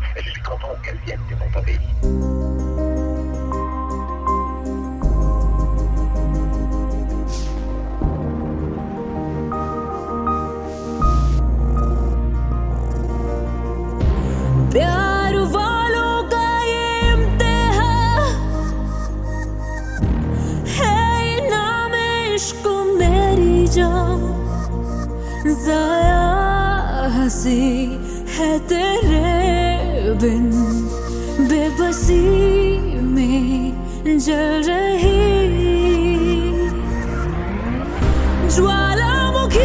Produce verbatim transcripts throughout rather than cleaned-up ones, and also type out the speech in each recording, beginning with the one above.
ed il cono che riempie nei pavesi. प्यार वालों का ये इम्तिहान है, इनाम इश्क मेरी जान। ज़ाया हंसी है तेरे बिन, बेबसी में जल रही ज्वालामुखी।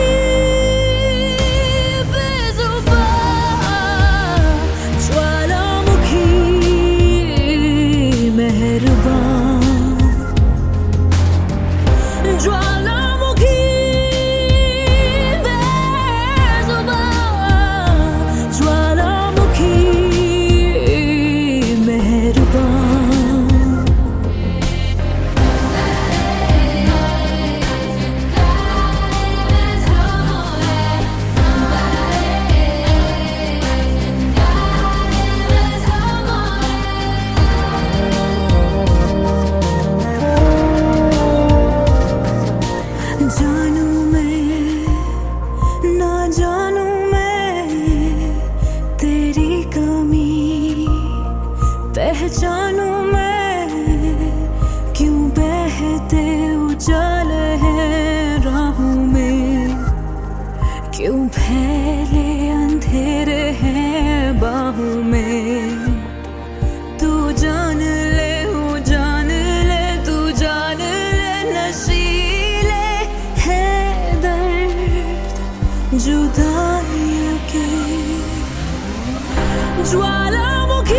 जानू मैं ना जानू मैं तेरी कमी, पहचानू मैं क्यों बहते उजाले हैं राहों में, क्यों फैले अंधेरे हैं बाहों में। तू जान ले हो जान ले, तू जान ले नशीले जुदाई के ज्वालामुखी।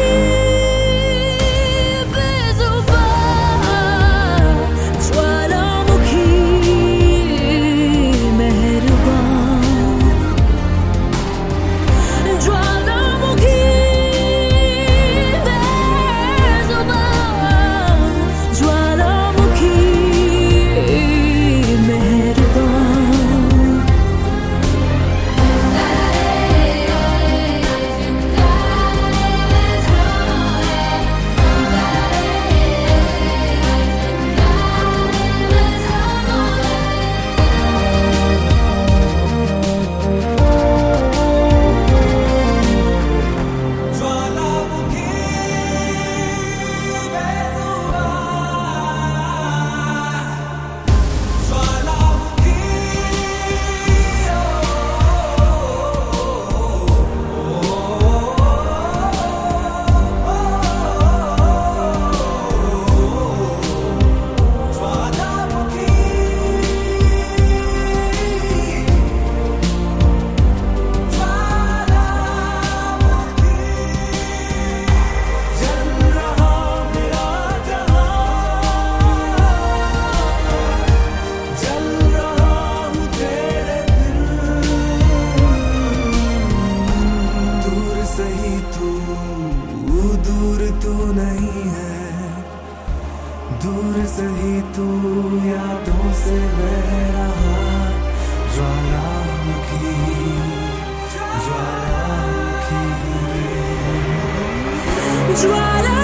दूर सही तू यादों से बह रहा, ज्वालामुखी ज्वालामुखी ज्वाला